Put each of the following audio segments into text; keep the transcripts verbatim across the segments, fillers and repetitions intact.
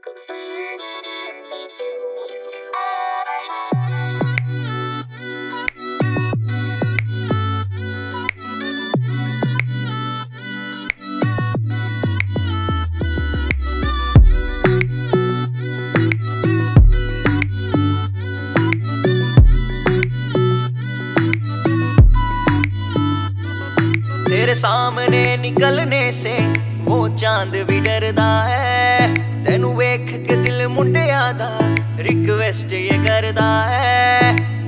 तेरे सामने निकलने से वो चांद भी डरदा है। तेनू वेख के दिल मुंडिया दा रिक्वेस्ट ये करदा है।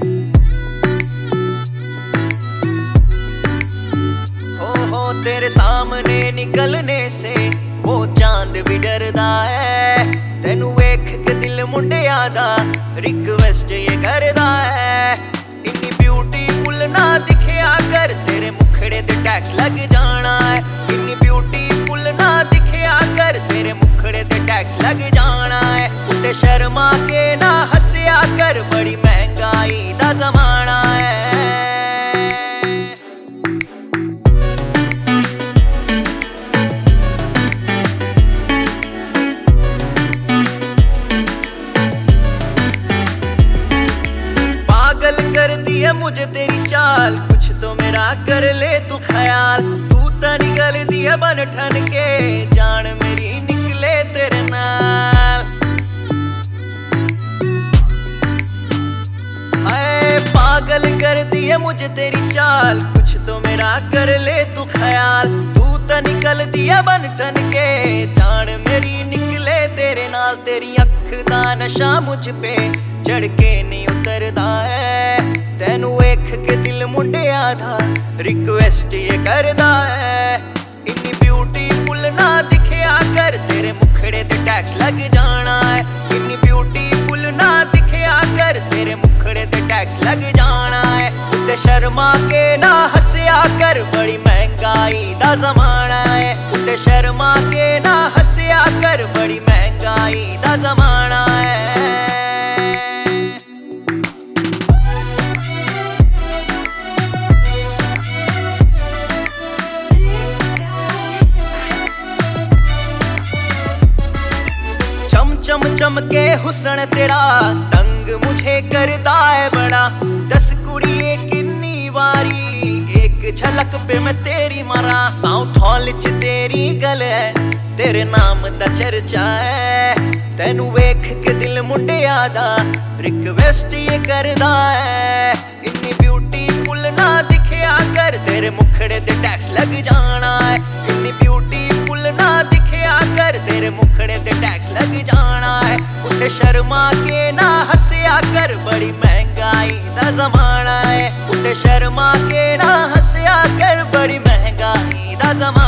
हो हो तेरे सामने निकलने से वो चांद भी डरदा है। तेनू वेख के दिल मुंडिया दा रिक्वेस्ट ये करदा है। इन्नी ब्यूटीफुल ना दिखिया कर, तेरे मुखड़े ते टैक्स लग जाना है। इन्नी ब्यूटीफुल ना दिखिया कर, तेरे मुखड़े ते टैक्स लग जाना है। उते शर्मा के ना हंसिया कर, बड़ी महंगाई दा जमाना है। पागल कर दिया मुझे तेरी चाल, कुछ तो मेरा कर ले तू ख्याल। तू तो निकल दिया बन ठन के, जान मेरी निकले तेरे नाल। हाय पागल कर दिया मुझे तेरी चाल, कुछ तो मेरा कर ले तू ख्याल। तू तो निकल दिया बन ठन के, जान मेरी निकले तेरे नाल। तेरी अख दा नशा मुझ पे चढ़ के नहीं उतरदा है। तेनू वेख के दिल मुंडिया दा रिक्वेस्ट ये करदा है। इन्नी ब्यूटीफुल ना दिखिया कर, तेरे मुखड़े ते टैक्स लग जाना है। इन्नी ब्यूटीफुल ना दिखिया कर, तेरे मुखड़े ते टैक्स लग जाना है। उते शर्मा के ना हंसिया कर, बड़ी महंगाई दा जमाना है। उते शर्मा के ना हंसिया कर, बड़ी महंगाई दा जमाना है। चम चम के हुस्न तेरा तंग मुझे करदा है बड़ा। दस कुड़िए किन्नी वारी एक झलक पे मैं तेरी मारा। साउथ हॉल च तेरी गल है, तेरे नाम दा चर्चा है। तेनू वेख के दिल मुंडिया दा रिक्वेस्ट ये करदा है। इन्नी ब्यूटीफुल ना दिखिया कर, तेरे मुखड़े ते टैक्स लग जाना है। इन्नी ब्यूटीफुल ना दिखिया कर, तेरे मुखड़े ते टैक्स लग जाना है। उते शर्मा के ना हंसिया कर, बड़ी महंगाई दा जमाना है। उते शर्मा के ना हंसिया कर, बड़ी महंगाई दा जमाना है।